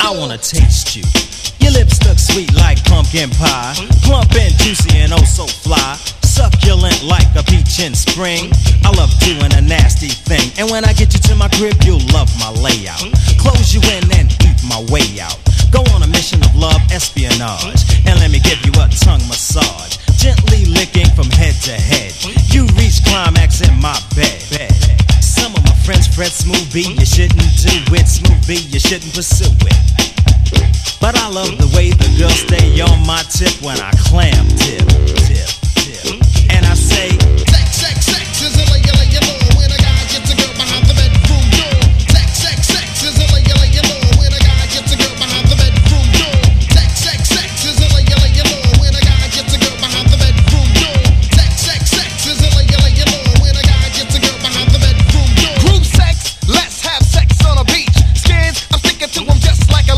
I wanna taste you. Your lips look sweet like pumpkin pie, plump and juicy and oh so fly, succulent like a peach in spring. I love doing a nasty thing, and when I get you to my crib, you'll love my layout. Close you in and eat my way out. Go on a mission of love espionage, and let me give you a tongue massage, gently licking from head to head. You reach climax in my bed. Some of my friends fret smooth B, you shouldn't do it. Smooth B, you shouldn't pursue it. But I love the way the girls stay on my tip when I clam dip.